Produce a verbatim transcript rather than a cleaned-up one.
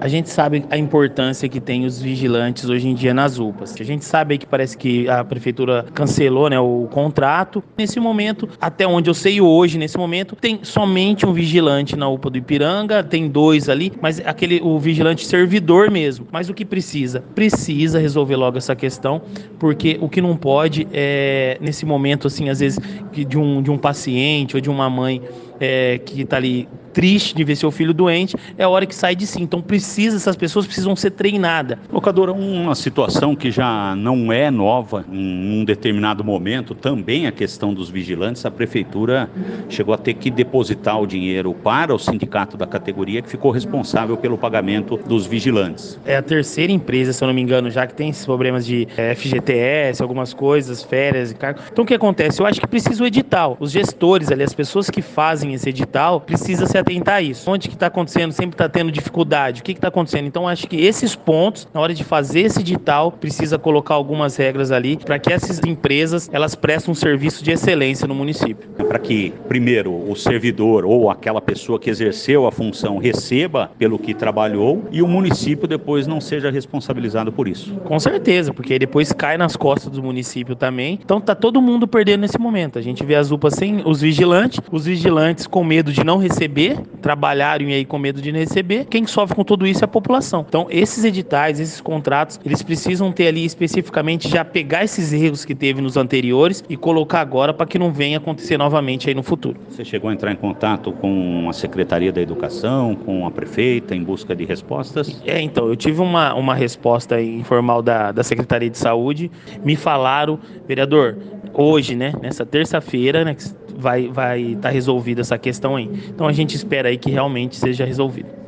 A gente sabe a importância que tem os vigilantes hoje em dia nas U P As. A gente sabe aí que parece que a prefeitura cancelou, né, o contrato. Nesse momento, até onde eu sei hoje, nesse momento, tem somente um vigilante na U P A do Ipiranga, tem dois ali, mas aquele, o vigilante servidor mesmo. Mas o que precisa? Precisa resolver logo essa questão, porque o que não pode é, nesse momento, assim, às vezes, de um, de um paciente ou de uma mãe é, que está ali triste de ver seu filho doente, é a hora que sai de si. Então precisa, essas pessoas precisam ser treinadas. Locadora, uma situação que já não é nova em um determinado momento, também a questão dos vigilantes, a prefeitura chegou a ter que depositar o dinheiro para o sindicato da categoria que ficou responsável pelo pagamento dos vigilantes. É a terceira empresa, se eu não me engano, já que tem esses problemas de é, F G T S, algumas coisas, férias e cargo. Então o que acontece? Eu acho que precisa o edital. Os gestores ali, as pessoas que fazem esse edital, precisa se atentar a isso. Onde que está acontecendo? Sempre está tendo dificuldade. O que está acontecendo? Então, acho que esses pontos, na hora de fazer esse edital, precisa colocar algumas regras ali para que essas empresas, elas prestem um serviço de excelência no município. Para que, primeiro, o servidor ou aquela pessoa que exerceu a função receba pelo que trabalhou e o município depois não seja responsabilizado por isso. Com certeza, porque aí depois cai nas costas do município também. Então, tá todo mundo perdendo nesse momento. A gente vê as U P As sem os vigilantes, os vigilantes com medo de não receber, trabalharem aí com medo de não receber. Quem sofre com tudo isso é a população. Então, esses editais, esses contratos, eles precisam ter ali especificamente já pegar esses erros que teve nos anteriores e colocar agora para que não venha acontecer novamente aí no futuro. Você chegou a entrar em contato com a Secretaria da Educação, com a prefeita, em busca de respostas? É, então, eu tive uma, uma resposta informal da, da Secretaria de Saúde. Me falaram, vereador, hoje, né, nessa terça-feira, né, vai vai estar resolvida essa questão aí. Então a gente espera aí que realmente seja resolvido.